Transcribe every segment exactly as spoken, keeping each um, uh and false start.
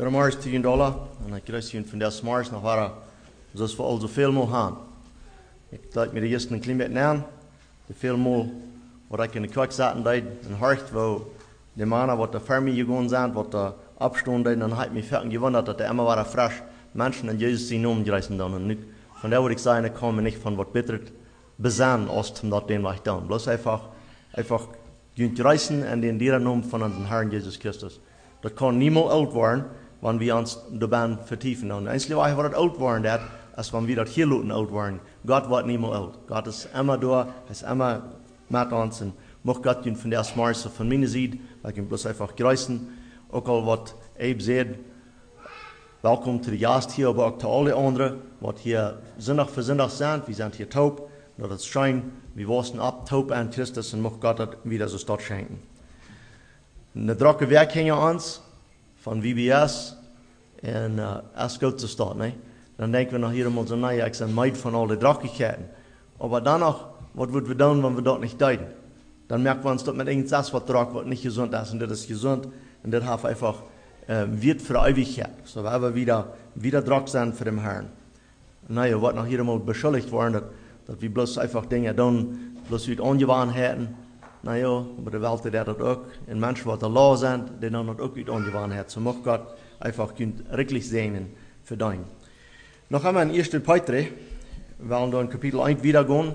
Goedemorgen til jullie alle. En ik krijg jullie van deze morgen nog waar zoals we al zoveel mogen gaan. Ik laat me de eerste een klein beetje aan. De veel moe wat ik in de kwak zaten deed. Een hart waar de mannen wat de fermi gegaan zijn, wat de opstonden deed. Dan had ik me vaak gewunderd dat er immer waren frisch Menschen in Jezus zijn naam gereisen dan. En nu, van daar wil ik zeggen, ik kan me niet van wat beter bezahlen als om dat den was dan. Bloß einfach, einfach gaan reisen en den dieren naam van onze Herrn Jezus Christus. Dat kan niemals oud worden, wanneer we ons de baan vertiefen. En eigenlijk waar we dat oud worden, dat, als wanneer we dat hier laten oud worden. God wordt niemals oud. God is immer daar, hij is immer met ons. En mocht God van deze morgen van mijn zijde, ik kan bloß einfach reizen. Ook al wat Abe zei, welkom zu de gast hier, aber auch zu alle anderen, wat hier zinnig für zinnig zijn. Wir sind hier taub, dat het schijnt, wir wassen ab, taub an Christus en mocht God dat wieder so dort schenken. Een drukke werk hing ons van V B S en uh, als goed te starten. Nee? Dan denken we nog hier eenmaal zo, nee, ik ben meid van al die drukkigheden. Maar dan nog, wat moeten we doen, wanneer we dat niet doen? Dan merken we ons dat met irgendwas wat druk wat niet gezond is en dit is gezond en dit heeft einfach uh, wird für Ewigkeit. So wir aber wieder, wieder druk zijn für den Herrn. Nee, wat nog hier eenmaal beschuldigd worden, dat, dat we bloß einfach Dinge doen, bloß uit ongewoonheden. Nou ja, maar de Welt deed dat ook. En mensen wat er law zijn, die doen dat ook uit ongewoonheid. So mag God einfach wirklich segnen für dein. Noch einmal in ersten Petrus, wir wollen da in Kapitel eins wieder gehen.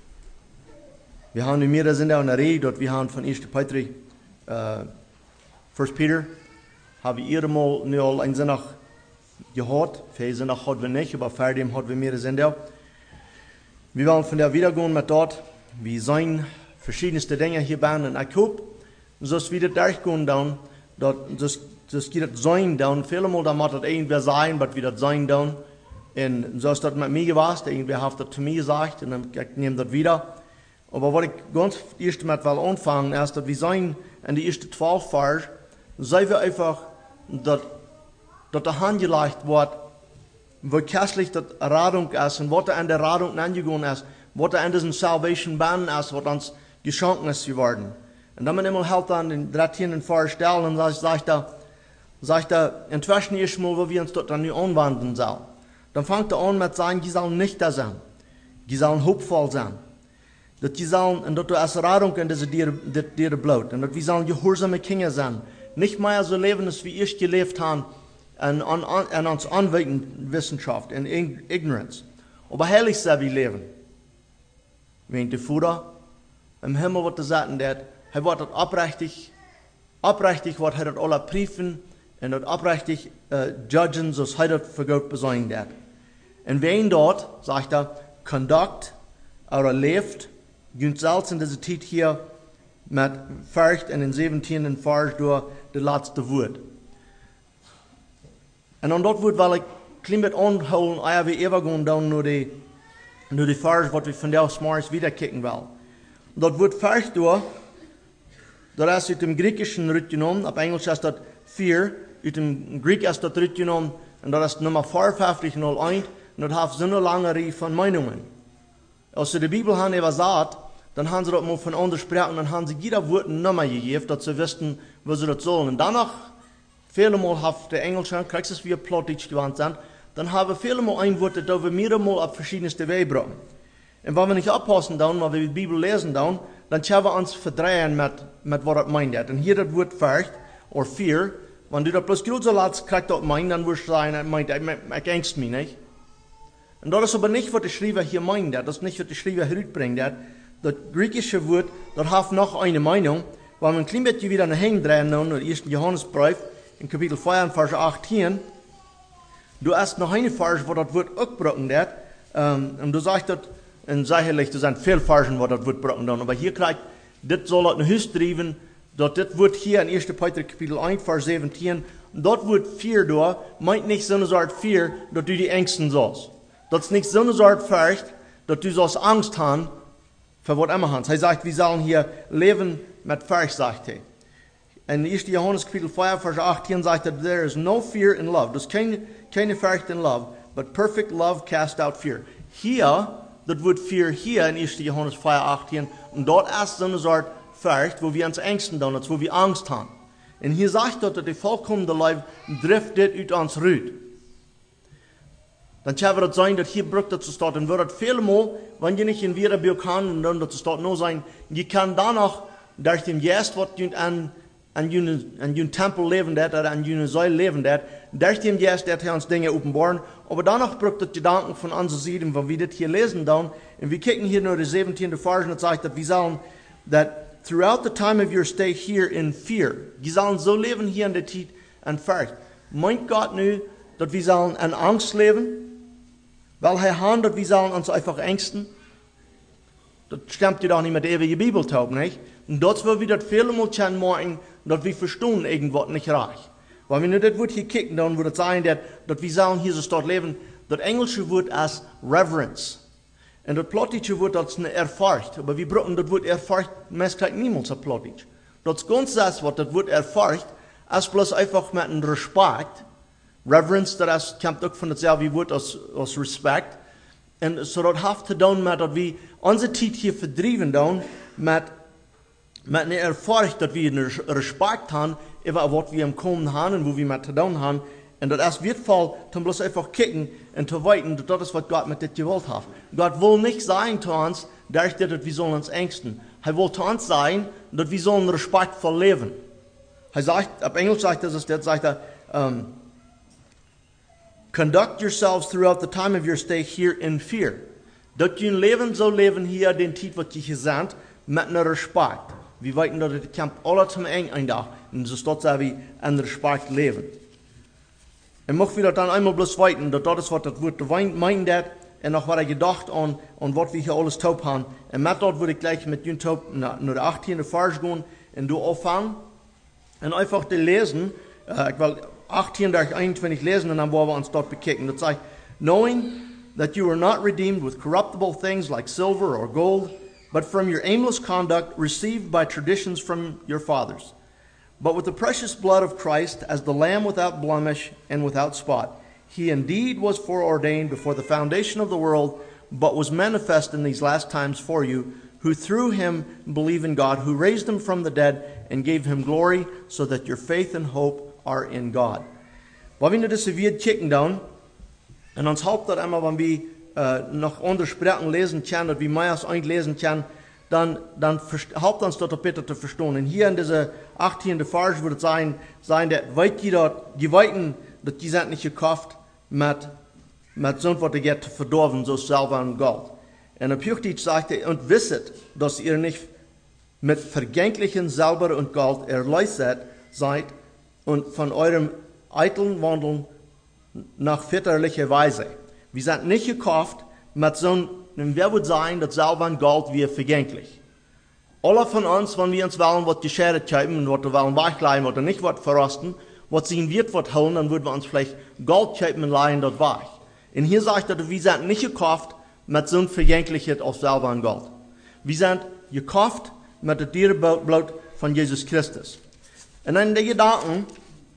Wir haben nu meer sind da in der Rede, dort wir haben von ersten Petrus, uh, First Peter, habe ich ihr mal nu al ein Sinnig gehört. Viele Sinnig hat wir nicht, aber für dem hat wir mehr sind da. Wir wollen von der wieder gehen mit dort, wie sein verschiedenste Dinge hier bauen en ik hoop, zoals we dat durchgaan dan, dat, zoals, zoals we dat zijn dan, veelmaal dan moet het irgendwer zijn, wat we dat zijn dan, en zoals dat met mij geweest, irgendwer heeft dat zu mir gesagt, en dan ik neem dat wieder. Aber wat ik ganz eerst met wil aanvangen, is dat we zijn in de eerste twaalf vers, zijn we einfach, dat, dat er handgelegd wordt, wo christlich dat Radung is, en wat er an der Radung angegaan is, wat er an diesem Salvation ban ist, wat ons geschenkt ist geworden. Und dann man immer halt an den dreizehn Vers stellen, und sagt er, sagt er, inzwischen ist mal, wo wir uns dort dann nu anwenden sollen. Dann fängt er an mit sagen, die sollen nicht da sein. Die sollen hoffvoll sein. Dat die sollen, und dat du als Radung in diese Dieren bloot. Und dat wir sollen gehorsame Kinder sein. Nicht mehr so leben, als wir erst gelebt haben, in, an, an, in uns anwenden Wissenschaft, in Ignoranz. Aber heilig sei wir leben. Wenn der Vater im Himmel wat te zetten dat, hij wordt het oprechtig, oprechtig wordt hij dat alle brieven en dat oprechtig uh, judgen, zoals hij dat voor God bezorgen dat. En wen dort, sagt er, conduct, oder leeft, gunt zelfs in deze tijd hier met vergt en in zeventiende vers door de laatste woord. En aan dat woord wil ik klein beetje aanhouden, als we even gaan dan naar de, naar de vers wat we vandaag morgens wieder kijken willen. Dat wordt vergt door, dat is uit dem Griechischen uitgenomen, op Engels is dat vier, uit dem Griek is dat uitgenomen, en dat is nummer vierhonderdvijftig nul één, en dat heeft zo'n lange rij van meinungen. Als ze de Bibel hebben übersagt, dan hebben ze dat maar van anderen spreken, dan hebben ze jeder woord een nummer gegeven, dat ze wisten, wo ze dat zullen. En danach, vele Mal heeft de Engelsen, krijgt es weer Plattdeutsch gewand zijn, dan hebben vele Mal ein Wort, dat we mehrere op verschiedenste Wege brengen. En wenn wir nicht aufpassen, dann, wenn wir die Bibel lesen, dann, dann können wir uns verdrehen mit, mit was das meint. Und hier das Wort Furcht, oder Fear, wenn du das bloß größer lässt, kriegst du das meint, dann wirst du sagen, das meint, ich ängst mich nicht. Und das ist aber nicht, was der Schreiber hier meint, das ist nicht, was der Schreiber herüberbringt. Das griechische Wort, das hat noch eine Meinung, wenn wir ein klein bisschen wieder nach hinten drehen, in den ersten Johannesbrief, in Kapitel vier, Vers achtzehn, du hast noch eine Vers, wo das Wort auch gebrochen wird, um, und du sagst, dass en sicherlich, er zijn veel versen wat dat wordt gebroken dan. Maar hier krijgt, dit zal het naar huis drijven, dat dit wordt hier in eerste Petrus kapitel één, vers zeventien, dat wordt vier door, meint niet zo'n soort vier, dat u die angsten zoals. Dat is niet zo'n soort vergt, dat u zoals angst hebben, voor wat immer hans. Hij zegt, we zullen hier leven met vergt, zegt hij. In eerste Johannes kapitel vier, vers achttien zegt hij, there is no fear in love. Dus geen, geen vergt in love, but perfect love cast out fear. Hier, dat wordt fear hier in eerste Johannes vier, achttien. En dat is zo'n soort vergt, wo wir uns ängsten dan, wo wir Angst haben. En hier sagt dat dat die volkomene Leib drift dit uit ons ruut. Dan zou het zijn dat hier brukt dat ze staat. En wordt het veelmaal, wanneer je niet in Wereldbeeld kan, en dan dat ze staat nou zijn, je kan dan nog, door dem Geest wat je aan, aan je, aan je tempel leven dat, aan je zuil leven dat, door dem Geest dat hij ons dingen openbaren, aber dan nog brukt het gedanken van onze zijde, van wie dit hier lezen dan, en we kijken hier naar de zeventiende vers, en het zegt dat we zullen, dat throughout the time of your stay here in fear, je zullen zo leven hier in de tijd en ver. Meint God nu, dat we zullen in angst leven? Weil hij hand dat we zullen ons einfach ängsten? Dat stemmt je doch niet met de eeuwige Bibeltaub, nicht? Und dat wil we dat vielemaal können machen, dat we verstaan irgendwas nicht reich. Weil wenn wir das Wort hier kicken, dann würde es sein, dass, dass wir sollen hier so dort leben, das englische Wort als Reverence. Und das plottische Wort als eine Erfurcht. Aber wir brauchen das Wort Erfurcht meistens niemals auf plottisch. Das ganze das Wort, das Wort Erfurcht, ist bloß einfach mit einem Respekt. Reverence, das kommt auch von dasselbe Wort als, als Respekt. Und so das hat zu tun mit, dass wir unsere Zeit hier verdrieben dann mit, mit einer Erfurcht, dass wir einen Respekt haben, über was wir im Kommen haben und wo wir mit zu tun haben. Und das ist wertvoll, dann bloß einfach kicken und zu weiten, das ist, was Gott mit dir gewollt hat. Gott will nicht sagen zu uns, dass wir sollen uns ängsten. Er will zu uns sagen, dass wir sollen respektvoll leben. Er sagt, auf Englisch sagt er, das sagt er, um, conduct yourselves throughout the time of your stay here in fear. Dat je leven zo leven hier, den tijd wat je gezegd, met een respect. We weten dat het kamp alle zum eng eindag. En zo staat ze wie een respect leven. En mocht we dat dan eenmaal bloos weten, dat dat is wat het woord meint dat. En nog wat ik gedacht aan, aan wat we hier alles taub hebben. En met dat wil ik gleich met jullie taub naar, naar de achttiende vers gaan. En door afvangen. En einfach te lezen. Uh, ik wil achttien durch einundzwanzig lesen und dann wollen wir uns dort bekijken. Dat zegt, knowing that you are not redeemed with corruptible things like silver or gold, but from your aimless conduct received by traditions from your fathers, but with the precious blood of Christ as the Lamb without blemish and without spot. He indeed was foreordained before the foundation of the world, but was manifest in these last times for you, who through him believe in God, who raised him from the dead and gave him glory, so that your faith and hope are in God. Wat we nu dus weer kijken dan, en ons helpt dat immer, wenn wir uh, noch andere Sprachen lesen können, dat wir mehr als eins lesen können, dann, dann helpt uns das auch besser zu verstehen. Und hier in dieser achttiende Vers würde es sein, sein, dass weit die dort, die weiten, dass die sind nicht gekauft mit, mit so etwas geht zu verdorben, so Silber und Gold. Und auf Hochdeutsch sagt er, und wisset, dass ihr nicht mit vergänglichen Silber und Gold erlöset seid, und von eurem eitlen Wandeln nach väterlicher Weise. Wir sind nicht gekauft mit so einem, wer würde sagen, das Silber und Gold wäre vergänglich. Alle von uns, wenn wir uns wollen, was geschädigt haben und was wir wollen weglegen oder nicht was verrosten, was sehen wird, was holen, dann würden wir uns vielleicht Gold kaufen und leihen dort weich. Und hier sagt er, wir sind nicht gekauft mit so einem Vergänglichkeit auf Silber und Gold. Wir sind gekauft mit dem Dierenblut von Jesus Christus. En dan de gedanken,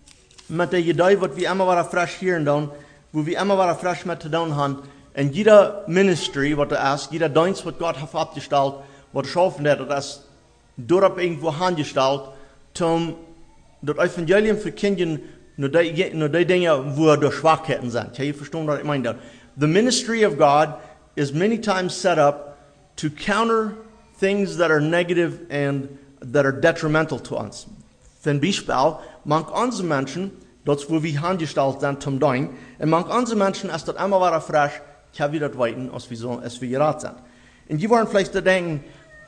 met de idee wat we immer weer fresh hier doen, wo wir immer weer fresh met te doen hebben, en jeder ministry wat er is, jeder dienst wat God heeft abgesteld, wat er schaffen hat, dat is dorp irgendwo handgesteld, om dat evangelium voor kinderen, naar die, naar die dingen wo er door Schwachheiten zijn. Ja, je verstaat wat ik meine. The ministry of God is many times set up to counter things that are negative and that are detrimental to us. Zum Beispiel, manch andere Menschen, das wo wir handgestellt sind zum Dein, und manch andere Menschen, als das immer wieder frisch, kann wir das weiten, als wir, so, als wir gerat sind. Und die wollen vielleicht denken,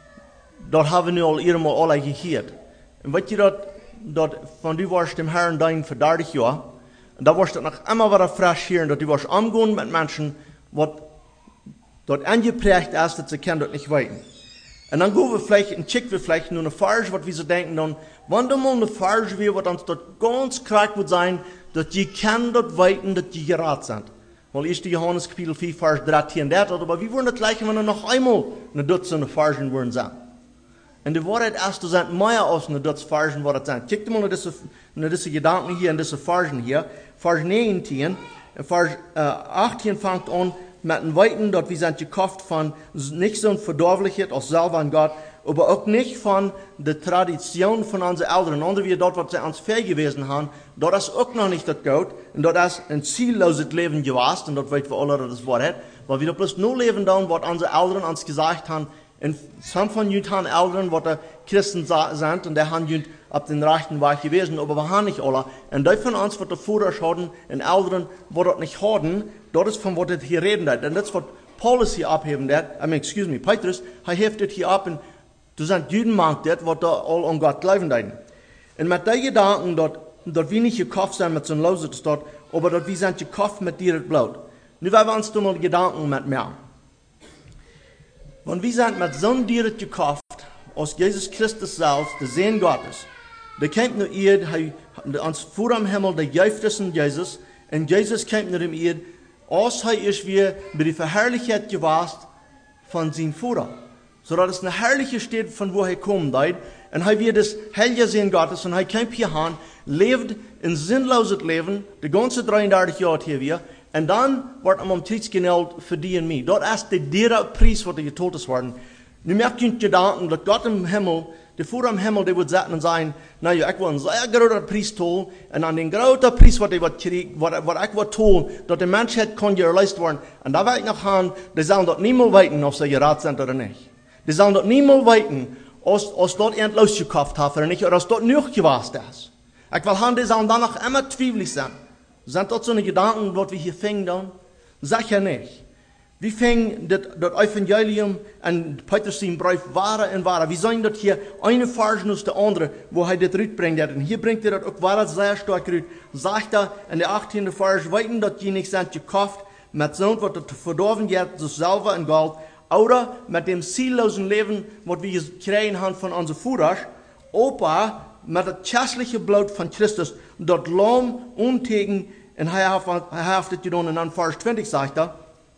das haben wir all einmal alle gehört. Und weißt du, dass von du warst dem Herrn Dein für dreißig Jahre, und da warst du noch immer wieder frisch hier, und dass du warst umgehen mit Menschen, was dort angeprägt ist, dass sie können das nicht weiten. Und dann gehen wir vielleicht, und checken wir vielleicht nur eine Farge, was wir so denken, dann, wenn da mal eine Farge wäre, was uns dort ganz krank wird sein, dass die können dort weiten, dass die gerat sind. Weil erster Johannes Kapitel vier, Vers dreizehn, aber wir wollen das gleiche, wenn er noch einmal eine Dutzend Fargen würden sein. Und die Wahrheit ist, das sind mehr als eine Dutzend Fargen, was das sind. Check mal diese, diese Gedanken hier, in diese Fargen hier. Vers neunzehn, Vers äh, achtzehn fängt an, mit den Weiten, dort wir sind gekauft von nicht so ein Verdorblichkeit aus Silber und Gott, aber auch nicht von der Tradition von unseren Eltern. Und wie dort, was sie uns fähig gewesen haben, dort ist auch noch nicht das Gott. Und dort ist ein zielloses Leben gewesen. Und dort weit wir alle das Wort hat. Weil wir bloß nur leben dann, was unsere Eltern uns gesagt haben. Und some von uns haben Eltern, was Christen sind. Und die haben auf den rechten Weg gewesen. Aber wir haben nicht alle. Und die von uns, was die Vorder hatten, und Eltern, die das nicht hatten, dort ist von was das hier reden hat. Und das ist, was Paulus hier abheben dat, I mean, excuse me, Petrus, hij heeft dit hier ab, en du sind Juden maakt dit, wat da all an Gott glauben deiden. Und mit den Gedanken, dat, dat wir nicht gekauft sind mit so einem Lose dort, aber dat wir sind gekauft mit dir Blut. Nu werden wir uns da mal Gedanken mit mehr. Wenn wir sind mit so einem Dier gekauft, aus Jesus Christus selbst, der Sohn Gottes, der kommt nur ihr, uns vor am Himmel, der Geist ist in Jesus, und Jesus kommt nur in ihr, als hij is weer bij de verherrlijkheid geweest van zijn Vader. Zodat es eine herrliche steht, von wo er kommt. Und hij wird das Heilige Sehen Gottes, und hij kommt hier an, lebt ein sinnloses Leben, die ganze dreiunddreißig Jahre hier wieder, und dann wird er am Tisch genäht für die und mich. Dort ist der derer Preis, was er geteilt ist worden. Nu merkt ihr Gedanken, dass Gott im Himmel, der Vater im Himmel, der wird sagen und sagen, na ja, ich will einen sehr großen Preis tun, und an den großen Preis, was ich kriege, was ich will tun, dass die Menschheit kann geleistet werden. Und da will ich noch haben, die sollen dort niemals weiten, ob sie gerat sind oder nicht. Die sollen dort niemals weiten, als, als dort jemand losgekauft hat oder nicht, oder als dort nicht gewesen ist. Ich will haben, die sollen dann noch immer zweifelig sein. Sind dort so eine Gedanken, was wir hier finden dann? Sicher nicht. Wir fingen das Evangelium und Petrus sein Brief wahrer und wahrer. Wir sehen dort hier eine Vers aus der andere, wo er das rüberbringt. Und hier bringt er das auch wahrer sehr stark rüber. Sagt er in der achtzehnten Vers, weiten, dass die nicht sind gekauft, mit so etwas, das verdorben wird, sich selber in Gold, oder mit dem ziellosen Leben, was wir kriegen haben von unseren Vorder, Opa, mit dem kästlichen Blut von Christus, dort Lamm untegen, und er hat das getan, und dann Vers zwanzig sagt er,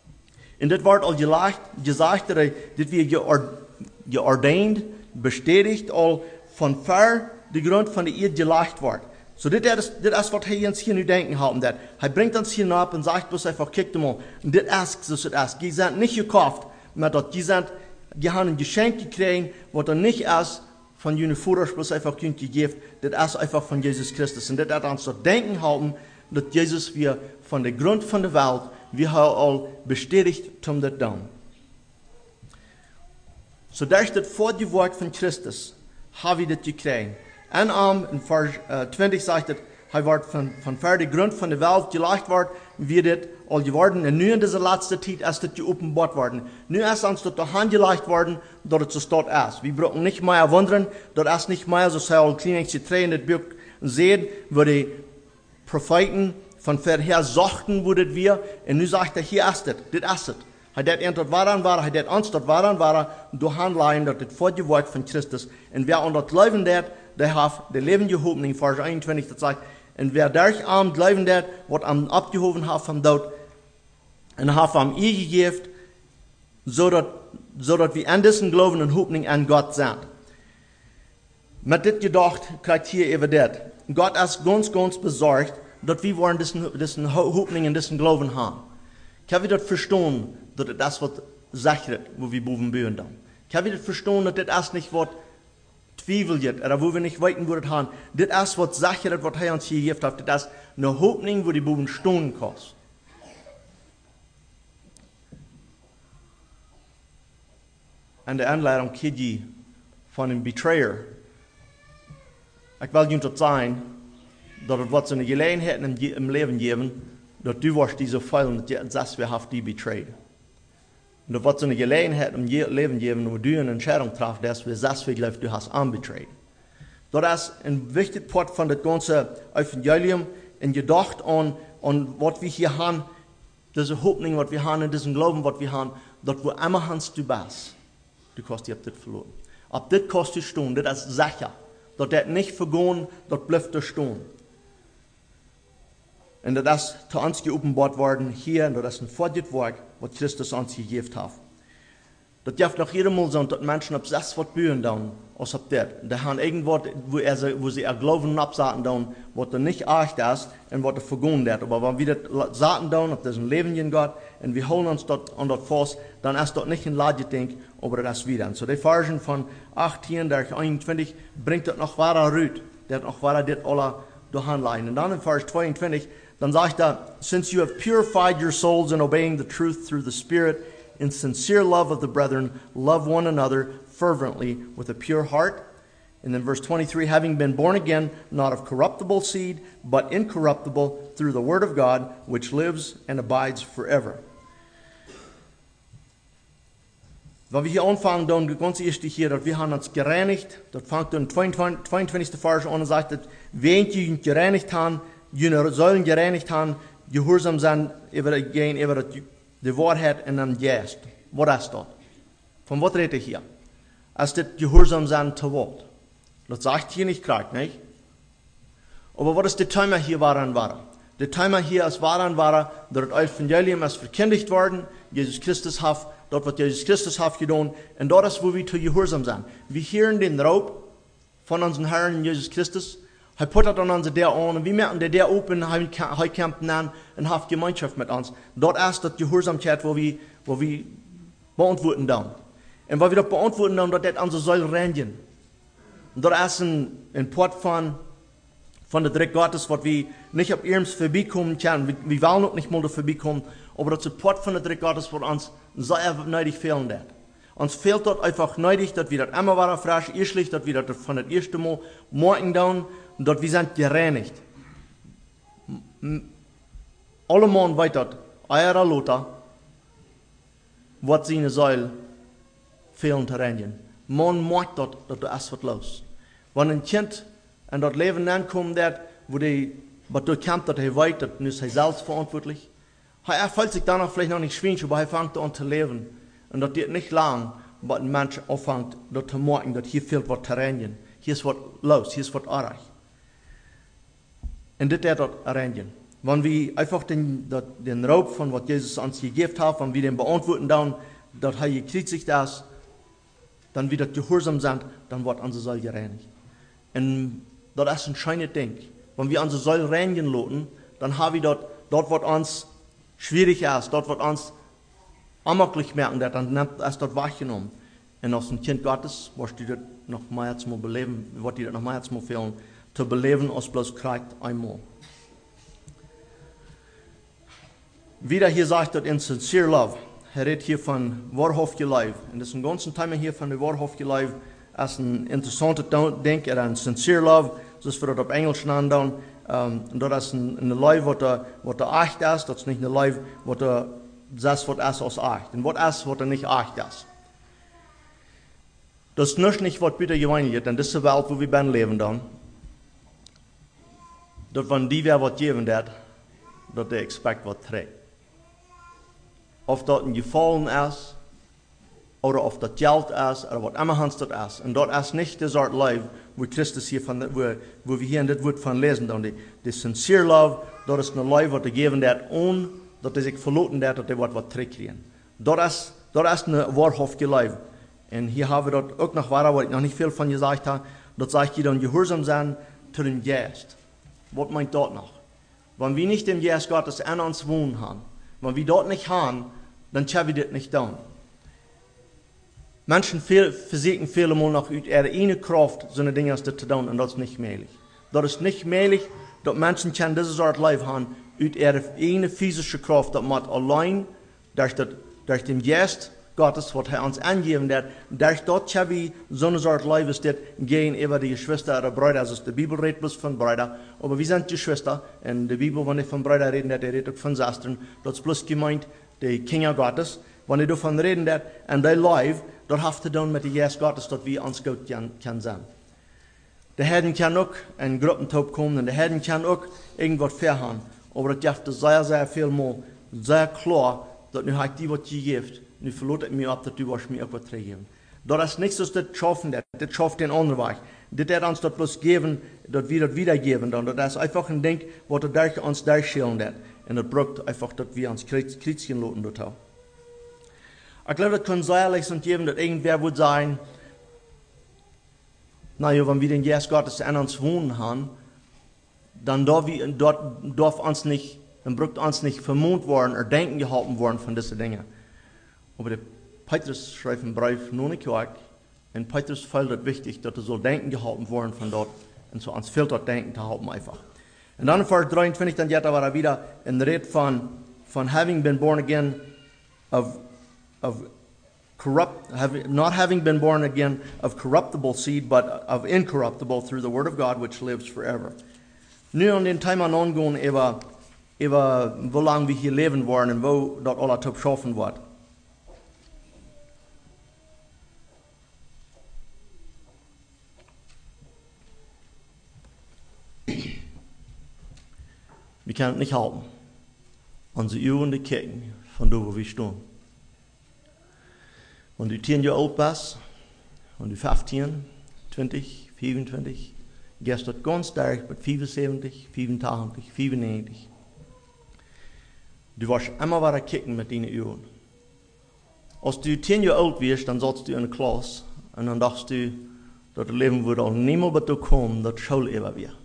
und das wird all gesagt, das wird geordient, bestätigt, all von ver, die Grund von der Erde gelegt wird. So, das ist, das ist, was er uns hier nu denken haben. Dat. Er bringt uns hier ab und sagt bloß einfach, kick mal. Und das ist, so das ist. Die sind nicht gekauft, aber die sind, die haben ein Geschenk gekriegt, was er nicht erst von ihren Vater bloß einfach gegeben. Das ist einfach von Jesus Christus. Und das hat uns zu denken haben, dass Jesus wir von der Grund von der Welt, wir haben all bestätigt, um das dann. So, da steht vor dem Wort von Christus, habe ich das gekriegt. Und um, in Vers uh, zwanzig sagt es, er wird von, von vor der Grund von der Welt gelegt worden, wird das all geworden. Und nur in dieser letzten Zeit ist das geopenbart worden. Nur ist uns das Hand gelegt worden, dass es so dort ist. Wir brauchen nicht mehr wundern, dass es nicht mehr so sehr klinisch getrennt in das Buch sehen, wo die Propheten von vorher sagten, wo das wir, und nun sagt er, hier ist es, das ist es. Er hat entweder waran war, er hat uns dort waran war, und du handlein, dass das vor dem Wort von Christus. Und wer an das Leben hat, der hat der Leben gehoben, in Vers einundzwanzig, das sagt, und wer durch am Leben hat, wird am abgehoben hat vom Tod, und hat am ihr gegeben, so dass, so dass wir an diesen Glauben und Hoffnung an Gott sind. Mit dit gedacht, kriegt hier eben das. Gott ist ganz, ganz besorgt, dass wir wollen diesen, diesen Hoffnung und diesen Glauben haben. Kann wir das verstehen, dass das was sichert, wo wir boven bühen dann? Kann wir das verstehen, dass das nicht was Zweifel oder wo wir nicht weiten würden haben? Das ist was sichert, was er uns hier gegeben hat. Das ist eine Hoffnung, wo die boven stehen kostet. An der Anleitung kriege ich von einem Betrayer. Ich will Ihnen das sagen, dass es was eine Gelegenheit im, im Leben geben, dass du warst diese Fall und das wir haben die betrayed. Und das wird eine Gelegenheit im Leben geben, wo du eine Entscheidung triffst, dass wir das wir glauben, du hast anbetrayed. Das ist ein wichtiger Part von dem ganzen Evangelium und gedacht an, an was wir hier haben, diese Hoffnung, was wir haben, diesen Glauben, was wir haben, dass wo immer hast du bist, du kannst dir das verloren. Ab das kannst du stehen, das ist sicher. Dass das nicht vergehen, das bleibt da stehen. Und das ist zu uns geopenbart worden hier, und das ist ein Vorderwerk, was Christus uns gegeben hat. Das darf noch jedem sein, dass Menschen auf das was bühen dann, als auf das. Da haben irgendwas, wo, er, wo sie ihr Glauben absaten dann, was da nicht echt ist, und was da vergehen wird. Aber wenn wir das saten dann, auf das Leben in Gott, und wir holen uns dort an dort fast, dann ist dort nicht ein Ladjeding, aber das wieder. Und so die Versen von achtzehn, einundzwanzig bringt dort noch wahrer Rüt, der hat noch wahrer dit alle durchhanlein. Und dann in Vers zweiundzwanzig, dann sagt er, since you have purified your souls in obeying the truth through the Spirit, in sincere love of the brethren, love one another fervently with a pure heart. And then verse twenty-three, having been born again, not of corruptible seed, but incorruptible, through the word of God, which lives and abides forever. Wenn wir hier anfangen, dann ganz erstlich hier, dass wir haben uns gereinigt, das fängt dann zweiundzwanzigsten Vers an und sagt, dass wen die gereinigt haben, jene sollen gereinigt haben, gehorsam sein, über gehen, über die Wahrheit und dann Geist. Was ist das? Von was rede ich hier? Als das gehorsam sein zu Wort. Das sagt hier nicht gerade, nicht? Aber was ist der Thema hier waran war? Der Thema hier ist waran war, dass das Evangelium ist verkündigt worden, Jesus Christus hat, dort wird Jesus Christus hat getan, und dort ist, wo wir zu gehorsam sind. Wir hören den Raub von unserem Herrn Jesus Christus, er puttert an uns der an, und wir merken, der der open, er kämpft an und hat Gemeinschaft mit uns. Dort ist das Gehorsamkeit, wo wir, wo wir beantworten dann. Und weil wir das beantworten dann, dort ist unsere Säule reinigen. Und dort ist ein, ein Port von, von der Dreck Gottes, was wir nicht auf ihrem vorbeikommen können. Wir, wir wollen auch nicht mal da vorbeikommen, aber das ist ein Port von der Dreck Gottes, was uns sehr nötig fehlen wird. Uns fehlt dort einfach nötig, dass wir das immer wieder frisch erschlich, dass wir das von der ersten Mal morgen tun, und dort wir sind gereinigt. Alle Mann weiß das, eurer Lothar, was seine Säule fehlen zu reinigen. Man merkt dort, dass da ist was los. Wenn ein Kind in das Leben ankommt, wo die, was du kämpft, dass er weiß, dann ist er selbst verantwortlich. Er fühlt sich danach vielleicht noch nicht schwierig, aber er fängt an zu leben. Und das geht nicht lang, aber ein Mensch anfängt, dort zu merken, dass hier fehlt was zu reinigen. Hier ist was los, hier ist was erreicht. Und das ist dort reinigen. Wenn wir einfach den, den Raub von was Jesus uns gegeben hat, wenn wir den beantworten, dann, dass er gekriegt ist, dann wieder gehorsam sind, dann wird unsere Säule gereinigt. Und das ist ein schönes Ding. Wenn wir unsere Säule reinigen lassen, dann haben wir dort, dort wird uns schwierig ist, dort wird uns unmöglich merken, dann nimmt es dort wahrgenommen. Und als ein Kind Gottes, was die das noch mehr jetzt mal beleben, wird die das noch mehr jetzt mal fehlen, zu beleben, als bloß kriegt einmal. Wieder hier sagt er in sincere love. Er redet hier von wahrhaftig Life. Und das ist ein ganzes Thema hier von der wahrhaftig Life. Das ist ein interessantes Ding, er ein sincere love, das wird auf Englisch nennen. Um, und das ist ein, eine Life, was da, was da echt ist. Das ist nicht eine Life, was da, das was ist als echt. Und was ist, was da nicht echt ist. Das ist nicht, was bitte gewöhnlich, denn das ist die Welt, wo wir beim Leben dann. Dass wenn die wer was geben wird, dass der expect was trägt. Ob das ein Gefallen ist, oder ob das Geld ist, oder was immer hans das ist. Und das ist nicht das Art Love, wo Christus hier von, wo, wo wir hier in das Wort von lesen. Und die, die sincere Love, das ist eine Love, die geben wird, ohne dass die sich verloten wird, dass die was zurückkriegen. Das ist, das ist eine wahrhaftige Love. Und hier haben wir das auch noch wahr, was ich noch nicht viel von gesagt habe. Das sagt ihr dann gehorsam sein zu dem Geist. Was meint dort noch? Wenn wir nicht den Geist Gottes an uns wohnen haben, wenn wir dort nicht haben, dann können wir das nicht tun. Menschen versuchen viele Mal noch aus ihrer eigenen Kraft so eine Dinge zu tun, und das ist nicht möglich. Das ist nicht möglich, dass Menschen können dieses Art Leben haben, aus ihrer eigenen physischen Kraft, dass man allein durch, das, durch den Geist Gottes, was er uns angeben wird, durch dort können wir so eine Art Leben gehen über die Geschwister oder Brüder. Also die Bibel redet bloß von Brüdern, aber wir sind Geschwister. Und die Bibel, wenn ich von Brüdern reden, der redet auch von Schwestern. Das ist bloß gemeint, die Kinder Gottes. Wenn ich davon reden, und die Leben, das hat zu tun mit dem Geist Gottes, dass wir uns gut können sein. Die Herren können auch in Gruppentop kommen, und die Herren können auch irgendwas verhauen. Aber das ist sehr, sehr viel mehr, sehr klar, dass nu hat die was gegeben, nu verlot ich mir ab, dass du was mir auch was geben. Das ist nicht so, dass das schaffen, das schafft den anderen Weg. Das wird uns das bloß geben, dass wir das wiedergeben. Das ist einfach ein Ding, was durch uns durchschälen wird. Und das braucht einfach, dass wir uns kritisch lassen dort haben. Ich glaube, das kann sehr leicht geben, dass irgendwer wird sagen, naja, wenn wir den Geist Gottes an uns wohnen haben, dann darf, wir, dort, darf uns nicht dann braucht uns nicht vermont worden oder denken gehalten worden von diesen Dingen. Aber der Petrus schreibt im Brief nur nicht weg, und Petrus fällt es wichtig, dass er soll denken gehalten worden von dort, und so uns fehlt dort denken zu halten einfach. Und dann in Vers dreiundzwanzig, dann geht er war wieder in der Rede von, von having been born again of, of corrupt, having, not having been born again of corruptible seed, but of incorruptible through the word of God, which lives forever. Nu an den Thema angehen, über, über wie lange wir hier leben wollen und wo dort alles top schaffen wird. Wir können es nicht halten. Unsere Augen die kicken von da, wo wir stehen. Wenn du zehn Jahre alt bist, wenn du fünfzehn, zwanzig, fünfundzwanzig, gehst du ganz stark mit fünfundsiebzig, fünfundachtzig, fünfundneunzig. Du wirst immer weiter kicken mit deinen Augen. Als du zehn Jahre alt wirst, dann sollst du in der Klasse und dann dachtest du, dass das Leben würde auch niemals dazu kommen, dass Schule immer wird.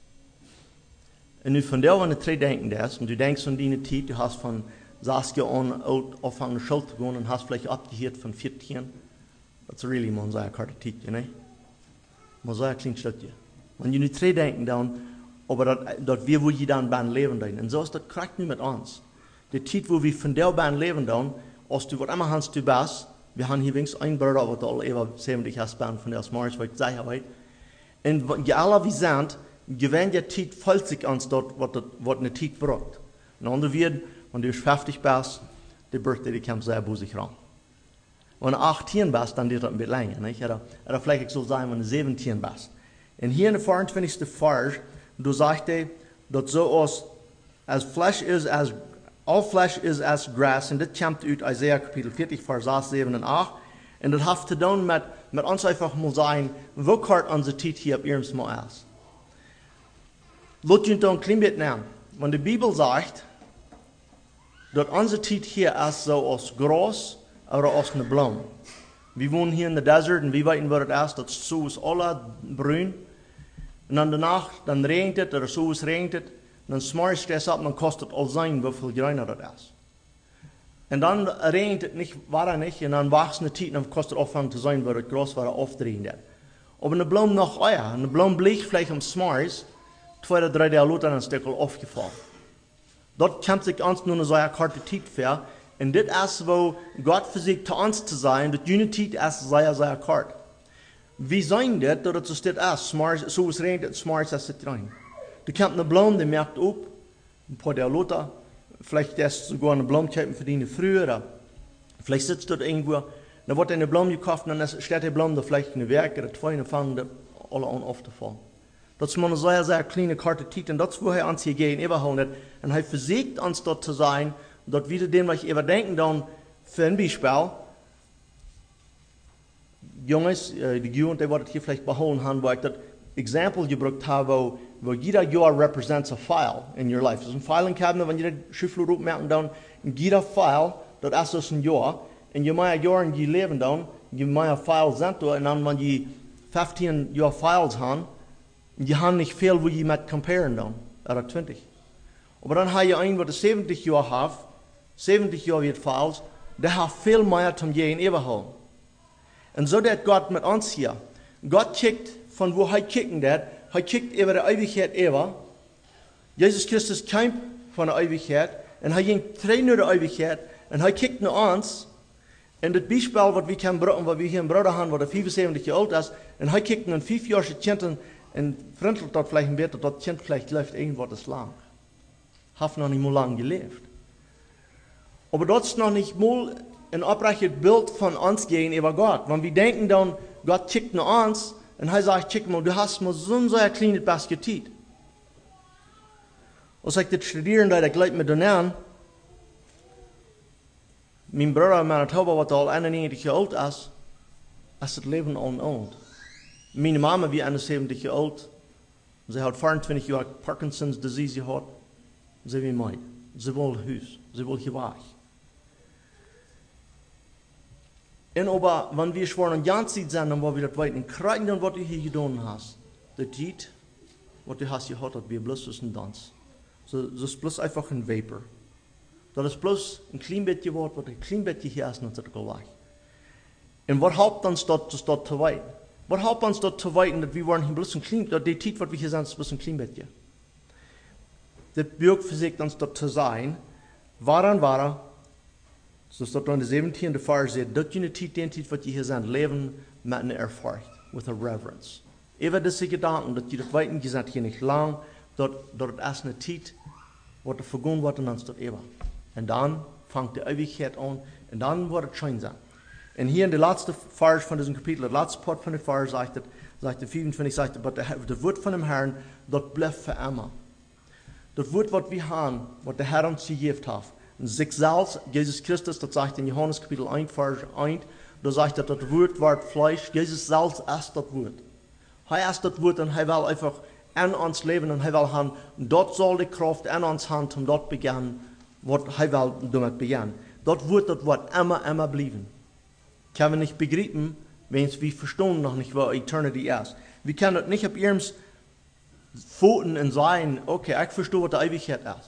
Und nu von der, wenn du drei denken das, und du denkst an deine Zeit, du hast von sechs Jahren alt angefangen, Schule zu gehen und hast vielleicht abgehört von vierzehn. Das ist really man sehr karte Zeit, ne? Man sehr klein Stückchen. Wenn du nicht drei denken dann, aber dass wir, wo je dann beim Leben dann. Und so ist das korrekt nicht mit uns. Die Zeit, wo wir von der beim Leben dann, als du was immer hast du bist, wir haben hier wenigstens einen Bruder, der alle über siebzig hast, von der Smart, weil ich sage, und die alle wie sind, gewähnt der Zeit voll sich uns dort, was eine Zeit braucht. Und andere wird, wenn du fünfzig bist, die Birthday, die kommt sehr busig ran. Wenn du achtzehn bist, dann wird das ein bisschen länger, nicht? Oder, oder vielleicht soll sein, wenn du siebzehn bist. Und hier in der vierundzwanzigsten Vers, du sagst dir, dass so aus, as flesh is as, all flesh is as grass, und das kommt aus Isaiah Kapitel vierzig, Vers sechs, sieben und acht. Und das hat zu tun mit, mit uns einfach mal sein, wo kart unsere Zeit hier auf ihrem Mal ist. Lass uns da ein klein bisschen nehmen. Wenn die Bibel sagt, dass unsere Zeit hier ist so aus Gras oder aus einer Blume. Wir wohnen hier in der Desert und wir wissen, wo das ist, das so ist alle brün. Und dann danach, dann regnet es oder so ist regnet es, dann schmeißt es ab und dann kostet es all sein, wie viel grüner das ist. Und dann regnet es nicht, war er nicht, und dann wachsen die Zeit und dann kostet es aufhören zu sein, wo das Gras war, aufdrehen. Aber eine Blume noch euer, eine Blume bleicht vielleicht am Smars, zwei oder drei Jahre later ein Stückchen aufgefallen. Dort kommt sich uns nur eine so eine karte Zeit für. Und das ist, wo Gott versucht, zu uns zu sein, dass Unität ist sehr, sehr kart. Wie sein das, dass es so steht, so es regnet, smart ist es rein. Du kommst eine Blume, die merkt auf, ein paar Jahre later, vielleicht ist sogar eine Blume für die früher, oder vielleicht sitzt dort irgendwo, dann wird eine Blume gekauft, und dann steht die Blume da vielleicht in der Werk, oder zwei, und dann fangen die alle an aufzufallen. Das ist eine sehr, sehr kleine Karte Zeit, und das ist, wo er uns hier gehen, überholt. Und er versucht uns dort zu sein, dort wieder dem, was ich überdenken, dann für ein Beispiel, Jungs, die Jugend, die wollen hier vielleicht beholen haben, wo ich das Exempel gebracht habe, wo, wo jeder Jahr represents a file in your life. Das ist ein Filing-Cabinet, wenn jeder Schifflur aufmerken, dann jeder File, das ist ein Jahr, und je mehr Jahre in je Leben dann, je mehr Files sind da, und dann, wenn je fünfzehn Jahre Files haben, die haben nicht viel, wo je mit comparen dann, oder zwanzig. Aber dann habe ich einen, der siebzig Jahre hat, siebzig Jahre wird Files, der hat viel mehr zum Gehen überhaupt. Und so dass Gott mit uns hier, Gott kickt, von wo er kicken wird, er kickt über die Ewigkeit über. Jesus Christus kam von der Ewigkeit, und er ging drei nur der Ewigkeit, und er kickt nach uns. Und das Beispiel, was wir können brauchen, was wir hier einen Bruder haben, der fünfundsiebzig Jahre alt ist, und er kickt in fünf Jahren Kind, und freundelt dort vielleicht ein bisschen, dort Kind vielleicht läuft irgendwo das lang. Hat noch nicht mal lang gelebt. Aber dort ist noch nicht mal ein abrechtes Bild von uns gegenüber Gott. Wenn wir denken dann, Gott kickt nach uns, und er sagt, kick mal, du hast mal so ein sehr kleines Basketit. Als ich das studieren, da ich gleich mit den Herren, mein Bruder in Manitoba, der einundneunzig Jahre alt ist, ist das Leben alt. Meine Mama, wie einundsiebzig Jahre alt, sie hat vierundzwanzig Jahre Parkinson's Disease gehabt, sie will mich, sie will Haus, sie will hier weg. Und aber, wenn wir schon an ganz Zeit sind, dann wollen wir das weiter kriegen, was du hier getan hast. Das Zeit, was du hast gehabt, das wir bloß zwischen uns. so, so ist bloß einfach ein Vapor. Dat is bloß een klein beetje wat, wat een klein beetje hier is, en dan zit ik al weg. En wat helpt ons dat, dat te weten? Wat helpt ons dat te weten, dat we waren hier bloß een klein, dat die tijd wat we hier zijn, is bloß een klein beetje. Dit buurt verzegt ons dat te zijn, waar en waar, zoals dat in de zeventiende vers zegt, dat je een tijd, die tijd wat je hier zijn, leven met een ervaring, with a reverence. Even deze gedanken, dat je dat weten, je zit hier niet lang, dat, dat het is een tijd, wat er vergonnen wordt en dan is dat eeuwig. En dan vangt de eeuwigheid aan en dan wordt het schijn zijn. En hier in de laatste vers van deze kapitel, het laatste part van het vers, zegt het, zegt de vierentwintig, zegt het, maar de woord van de Heer, dat blijft voor immer. Dat woord wat we hebben, wat de Heer ons gegeven heeft, en zichzelf, Jezus Christus, dat zegt in Johannes kapitel één, vers één, dat zegt dat dat woord wordt Fleisch, Jezus zelf is dat woord. Hij is dat woord en hij wil einfach in ons leven en hij wil gaan, dat zal de kracht in ons hand om dat beginnen, wat hij wil damit beginnen. Dat woord, dat wordt immer, immer blijven. Kunnen we niet begrijpen, wens we verstaan nog niet wat eternity is. We kunnen het niet op ihrem voeten en zeggen, oké, okay, ik versta wat de eeuwigheid is.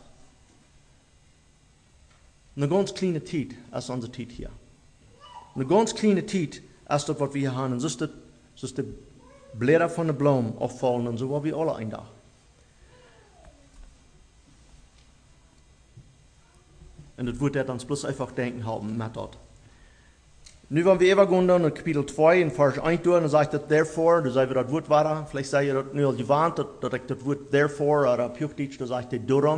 Een ganz kleine tijd is onze tijd hier. Een ganz kleine tijd is dat wat we hier hebben. En zo is, het, zo is de bladeren van de bloem afvallen en zo wat we alle een dag. En dat wordt ons bloß einfach denken haben met dat. Nu wenn wir übergehen dann in Kapitel zwei, in Vers eins durch, dann sagt das therefore, da sagen wir das Wort war, vielleicht sei ihr das nur gewarnt, dass ich das Wort therefore, oder auf Hochdeutsch, da sagt ihr darum.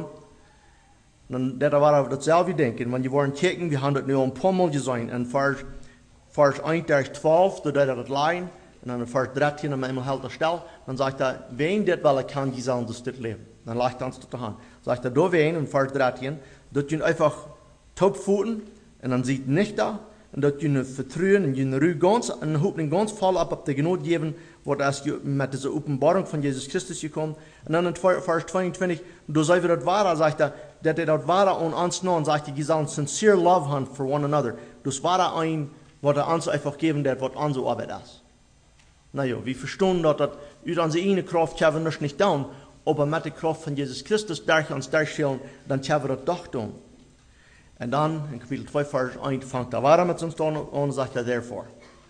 Dann, das war dasselbe denken, wenn wir wollen checken, wir haben das nur ein paar Mal gesehen, in Vers, Vers eins durch zwölf, da sagt er das Lein, und dann in Vers dreizehn, dann einmal hält er still, dann sagt er, wen das will, kann, die sollen das leben. Dann leicht uns das an. Sagt er, da wen, in Vers dreizehn, dat je einfach taubvoeten en dan ziet nicht da en dat je vertrouwen en je ruw ganz en hoop een ganz vol op op de genoot geven wat als je met deze openbaring van Jezus Christus gekomen en dan in vers tweeëntwintig daar zei we dat waar zegt hij dat hij dat waar aan ons nou zegt hij je zal een sincere love hebben for one another dus waar een wat er ons einfach geven dat wat onze arbeid is. Nou ja, we verstaan dat dat uit onze ene kracht hebben we niet doen aber met de kracht van Jezus Christus daar ons daar stellen, dan hebben we dat toch doen. En dan, in kapitel twee, vers één, vangt er waar met ons aan en zegt hij therefore.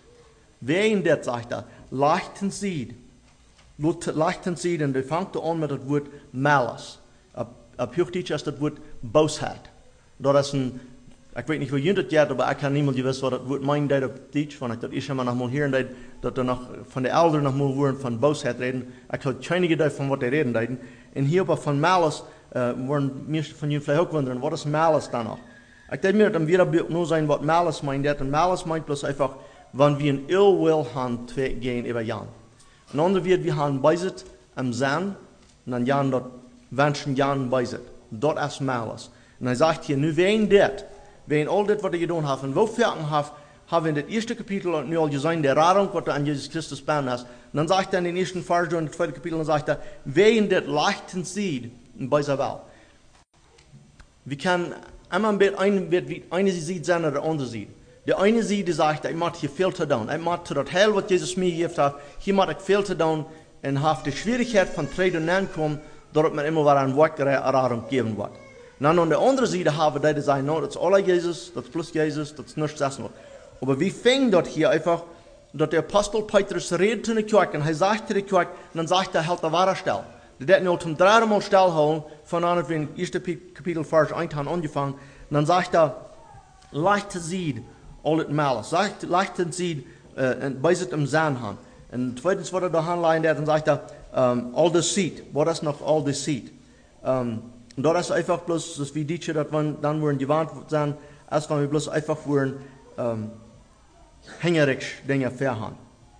Wegen dit, zegt hij, leichten ziet, leichten ziet, en hij vangt er aan met het woord malice. Op, op Hochdeutsch is dat woord boosheid. Dat is een, ik weet niet hoe je dat hebt, maar ik kan niemand weten wat het woord meint op Duits, want ik dat eerst maar nog mal hier deed, dat er nog van de ouderen nog mal woorden van boosheid reden. Ik had geen idee van wat die reden deden. En hierbij van malice, uh, worden meeste van jullie vielleicht ook wonderen, wat is malice dan nog? Ik denk meer dat we weer nu zijn wat malice meint. En malice meint plus einfach, wanneer we een ill will gaan gaan over Jan. En ander wird we gaan bijzet am Zahn, en dan Jan dat wenschen Jan bijzet. Dat is malice. En hij zegt hier, nu wegen dit, wegen al dit wat je gedaan hebt, en wo verken hebt, hebben we in het eerste kapitel nu al gezien, de radung wat er aan Jezus Christus baan is. En dan zegt hij in het eerste vers, in het tweede kapitel, dan zegt hij, wegen dit leichten ziet, bij zijn wel. We kunnen immer een beetje, eine ziet zijn en de andere ziet. De ene ziet, die zegt, ik moet hier veel te doen. Ik moet dat heel wat Jezus mij gegeven heeft, hier moet ik veel te doen. En heeft de schwierigheid van treden aankomen, dat het me immer weer een wakkere radung geven wordt. En dan aan de andere zijde hebben we die zeggen, nou, dat is alle Jezus, dat is plus Jezus, dat is nichts essen wordt. Aber wie fing dat hier einfach, dat der Apostel Petrus redet zu der Kirche und er sagt zu der Kirche, und dann sagt er, halt der wahre Stelle. Der hat nur zum dritten Mal stillholen, von an, wenn wir im ersten Kapitel, Vers eins haben angefangen, und dann sagt er, leichte Seed, all it malice, leichte Seed, äh, bei sich im Sand haben. Und zweitens, was er da anleihen hat, dann sagt er, um, all the seed, was ist noch all the seed? Um, und das ist einfach bloß, das wie die, dass wir dann würden gewarnt sein, als wenn wir bloß einfach würden, um, hängerig Dinge verhauen.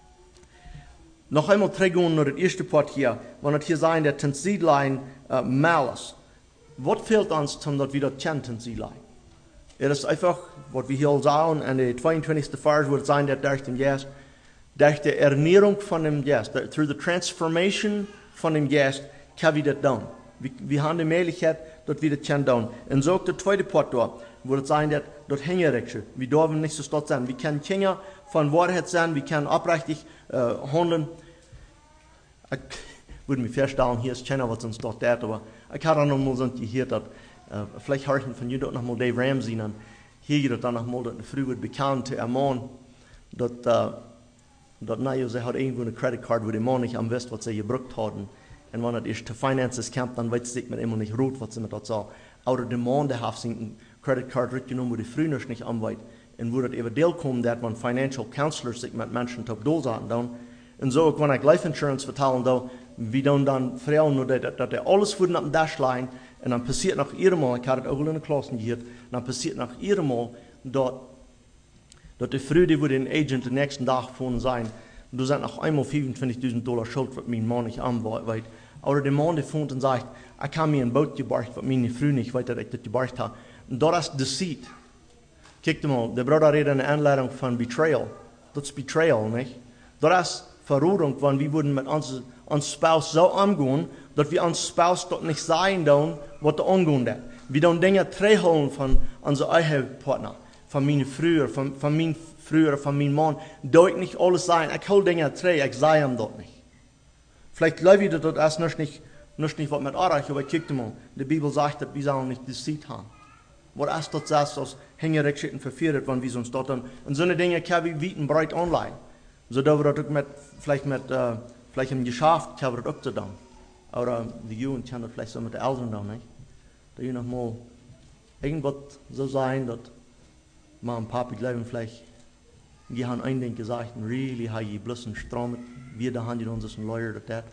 Noch einmal zurückgehen naar het eerste part hier, want het hier zijn dat ten Siedlein uh, malice. Wat fehlt uns, omdat we dat kennen ten Siedlein? Het is einfach, wat we hier al zagen, en de tweeëntwintigste vers wordt zijn dat durch den Geest, durch de erneuerung van dem Geest, through the transformation van dem Geest, kan we dat doen. We, we hebben de mogelijkheid dat we dat kunnen doen. En zo ook de tweede part door, wordt het zijn dat dat hängerigste. We durven niet zo stot zijn. We kunnen kinderen van waarheid zijn, we kunnen oprechtig uh, handelen. Ik würde mir vorstellen, hier ist keiner, was uns dort tut, aber Ich habe noch mal so gehört, dass, äh, vielleicht hören von ihr dort noch mal Dave Ramsey, dann hier geht dann noch mal, dass eine Frau wird bekannt zu einem Mann, dass, äh, dass naja, sie hat irgendwo eine Credit Card, wo die Mann nicht am wisst, was sie gebraucht haben. Und wenn es zu Finances kommt, dann weiß sie mit immer nicht rot, was sie mit dort sagen. Oder der Mann, der hat sich eine Credit Card rückgenommen, wo die Frau noch nicht anweit. Und wo das eben Deal kommt, dass man Financial Counselors sich mit Menschen top durchsagen dann. Und so, auch wenn ich Life Insurance vertellen, da, wie dann dann Frauen, nur dass, dass der alles würden auf dem Dash liegen, und dann passiert nach ihrem Mal, ich habe das auch in der Klasse gehört, dann passiert nach ihrem Mal, dass, dass die Frau, die würde den Agent den nächsten Tag von sein, du sagst noch einmal fünfundzwanzigtausend Dollar Schuld, was mein Mann nicht anweit. Oder der Mann, der fährt und sagt, ich habe mir ein Boot gebracht, was meine Frau nicht weiß, dass ich das gebracht habe. Und das ist Deceit. Kijk mal, der Bruder redet eine Anleitung von Betrayal. Das ist Betrayal, nicht? Das ist Verrohung, wenn wir würden mit uns, uns Spouse so umgehen, dass wir uns Spouse dort nicht sein dürfen, was da umgehen wird. Wir dann Dinge treffen von unserem eigenen Partner, von meinen früher, von, von meinem früher, von meinem Mann. Da ich nicht alles sein. Ich hol Dinge tre, ich sei ihm dort nicht. Vielleicht glaube ich, dass das nicht, nicht, nicht was mit Arach, aber kijk mal, die Bibel sagt, dass wir sollen nicht Deceit haben. Was ist das, das aus Hängereckschitten verführt, wenn wir uns dort dann, und so eine Dinge kann wir weit und breit online. So da wir das auch mit, vielleicht mit, äh, vielleicht im Geschäft, kann wir das auch zu tun. Oder die Jugend kann das vielleicht so mit den Eltern tun, nicht? Da je noch mal irgendwas so sein, dass Mama und Papa glauben vielleicht, wir haben ein Ding gesagt, really, habe ich bloß einen Strom, wir da haben die uns ein Lawyer, das, das.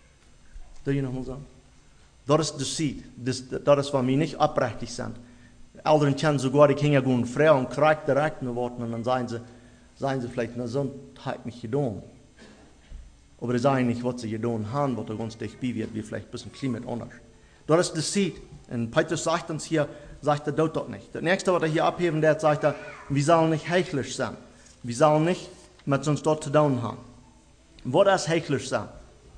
Da je noch mal sagen. Das ist Deceit. Das, das ist, wenn wir nicht abrechtig sind. Eltern kennen sogar die Kinder gehen frei und kriegen direkt eine Worte und dann sagen sie, sagen sie vielleicht, na, so hat nicht getan. Aber sie sagen nicht, was sie getan haben, was da ganz dicht bei wird, wie vielleicht ein bisschen Klima anders. Das ist Deceit. Und Petrus sagt uns hier, sagt er dort doch nicht. Das nächste, was er hier abheben wird, sagt er, wir sollen nicht heuchlerisch sein. Wir sollen nicht mit uns dort zu tun haben. Was ist heuchlerisch sein?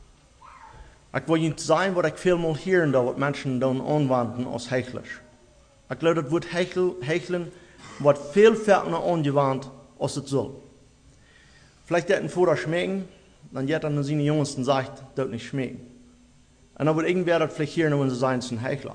Ich will Ihnen sagen, was ich viel mal hören, was Menschen dann anwenden als heuchlerisch. Ich glaube, das wird heucheln, wird viel ferner angewandt, als es soll. Vielleicht hätten vorher schmecken, dann wird dann seine Jungs sagt, das nicht schmecken. Und dann wird irgendwer das vielleicht hören, wenn sie sagen, es ist ein Heuchler.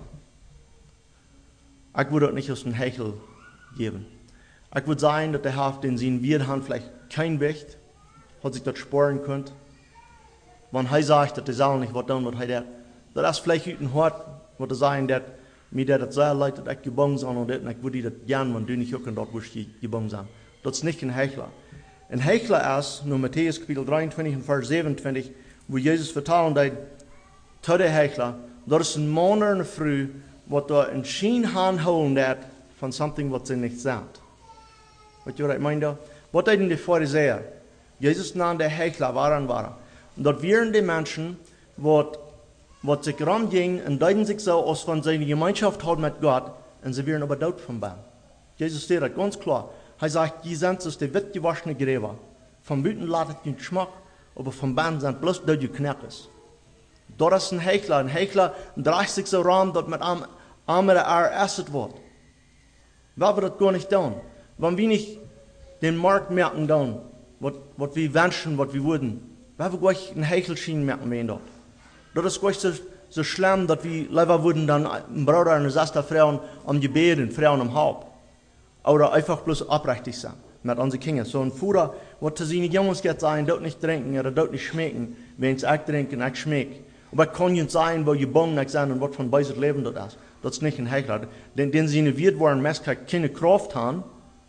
Ich würde das nicht als ein Heuchel geben. Ich würde sagen, dass der Haft, den sie wir haben, vielleicht kein Wicht, hat sich das sparen können. Wenn er sagt, dass der Saal nicht was tun, was er hat, das ist vielleicht ein Hort, was er sagen, dass mir das sehr leid, dass ich gebunden bin und, und ich würde das gerne, wenn du nicht auch dort, wo ich gebunden bin. Das ist nicht ein Heuchler. Ein Heuchler ist, nur Matthäus Kapitel dreiundzwanzig und Vers siebenundzwanzig, wo Jesus vertellen hat, zu der Heuchler, das ist ein Mann oder eine Frau, was da ein Schien holen hat von something, was sie nicht sind. Weißt du, was ich meine? Was denn die Pharisäer? Jesus nahm der Heuchler, waren war. Und dort wären die Menschen, was was sich rumgingen und deuten sich so, als wenn sie eine Gemeinschaft haben mit Gott, und sie wären aber dort von Baum. Jesus steht das ganz klar. Er sagt, die sind es die wittgewaschene Gräber. Vom Büten ladet den Geschmack, aber vom Baum sind bloß dort die Kneppes. Dort ist ein Heuchler. Ein Heuchler dreht sich so rum, dass mit einem anderen ersset wird. Weil wir das gar nicht tun. Wenn wir nicht den Markt merken, tun, was wir wünschen, was wir würden, weil wir gleich einen Heuchelschien merken wir dort. Das ist gleich so, so schlimm, dass wir lieber würden dann ein Bruder und eine Schwester Frauen am Gebet und Frauen am Haupt. Oder einfach bloß abrechtig sein mit unseren Kindern. So ein Fuhrer, was zu seinen Jungs geht sein, dort nicht trinken oder dort nicht schmecken, wenn sie auch trinken, ich schmeck. Aber es kann nicht sein, wo gebunden nicht sein und was von beisem Leben dort ist. Das ist nicht ein Heuchler. Denn, denn sie in wird waren, meistens keine Kraft haben.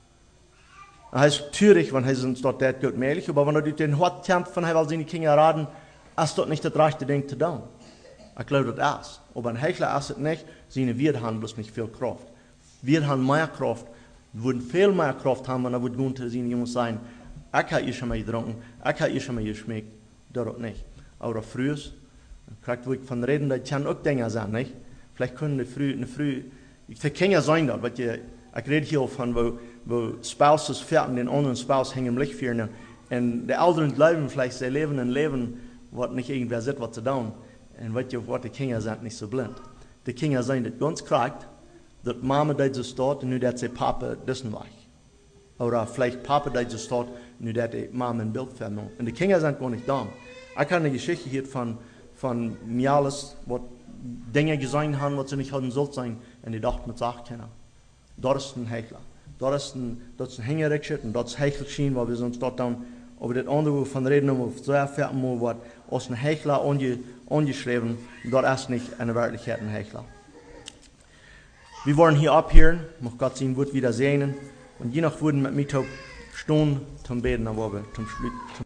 Das heißt, natürlich, wenn er uns dort dort gut möglich, aber wenn er den Hort kämpft, von er will seine Kinder raten, ist dort nicht das rechte Ding zu tun. Ich glaube, das ist. Aber ein Heuchler ist es nicht, seine wir haben bloß nicht viel Kraft. Wir haben mehr Kraft, würden viel mehr Kraft haben, wenn er würde gehen zu seinen Jungs sein, ich habe ihr schon mal getrunken, ich habe ihr schon mal geschmeckt, dort nicht. Aber früher, kriegt wirklich von reden, das kann auch Dinge sein, nicht? Vielleicht können eine früh, eine früh, ich kann ja sein, dass, weil ich, ich rede hier von, wo, wo Spouses fährten, den anderen Spouse hängen im Licht führen, und die Eltern glauben vielleicht, sie leben ein Leben, was nicht irgendwer sieht, was zu tun. Und weißt du, was die Kinder sind nicht so blind. Die Kinder sind das ganz kriegt, dass Mama das so steht, und nur dass sie Papa dessen weich. Oder vielleicht Papa das so steht, nur dass die Mama ein Bild filmen. Und die Kinder sind gar nicht da. Ich habe eine Geschichte hier von, von Mialis, was Dinge gesehen haben, was sie nicht hatten sollen sein, und die dachten mit Sachen kennen. Dort ist ein Hechler. Dort ist ein, dort ist ein Hängerrikscher, und dort ist Hechelschien, weil wir uns dort dann über das andere von reden, um so erfahren, was aus einem Hechler angeschrieben, dort ist nicht eine Wirklichkeit ein Hechler. Wir wollen hier abhören, mag Gott sein Wort wieder sehen, und je nach Wurden mit mir stehen zum Beten, aber zum Schluss.